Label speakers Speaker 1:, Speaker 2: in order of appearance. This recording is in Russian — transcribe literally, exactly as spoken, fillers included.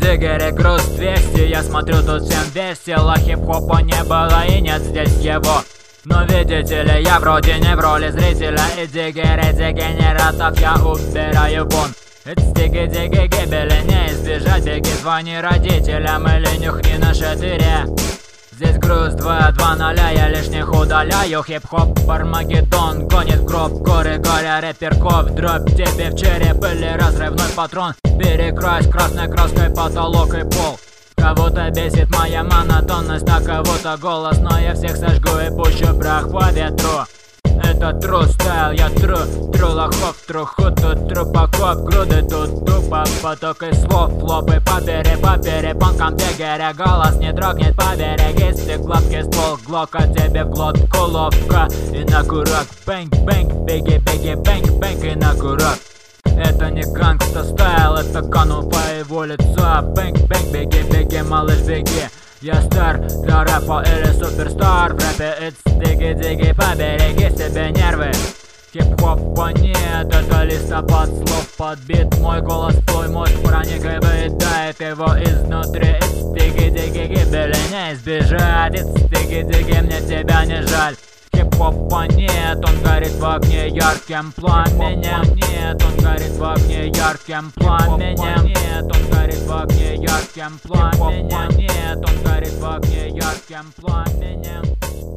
Speaker 1: диггере груз двести. Я смотрю, тут всем весело. Хип-хопа не было и нет здесь его. Но видите ли, я вроде не в роли зрителя. И диггеры дегенератов я убираю вон. Стиги-диги гибели не избежать. Беги, звони родителям или нюхни на шатыре. Здесь груз два, два ноля, я лишних удаляю. Хип-хоп, Армагеддон, гонит в гроб. Горы горя, рэперков, дробь тебе в череп или разрывной патрон. Перекрась красной краской потолок и пол. Кого-то бесит моя монотонность, а кого-то голос. Но я всех сожгу и пущу прах по ветру. Это true style, я true, true лохов, труху, тут трупаков, груды тут тупо, поток из слов, флопы папери, папери, панкам диггере, голос не дрогнет, поберегись, гладкий ствол, глока тебе в глотку ловко, и на курок, бэнк, бэнк, беги, беги, бэнк, бэнк, и на курок. Это не гангста стайл, это канул по его лицу, бэнк, бэнк, беги, беги, малыш, беги. Я стар для рэпа или суперстар. В рэпе it's диги-диги, побереги себе нервы. Хип-хопа нет, это листопад слов подбит. Мой голос, твой мозг проник и выедает его изнутри. It's диги-диги, гибели не избежать. It's диги-диги, мне тебя не жаль. Хип-хопа нет, он горит в огне ярким пламенем. Нет, он горит в огне ярким пламенем. Нет, он горит в огне ярким пламенем. Нет, он горит в огне ярким пламенем.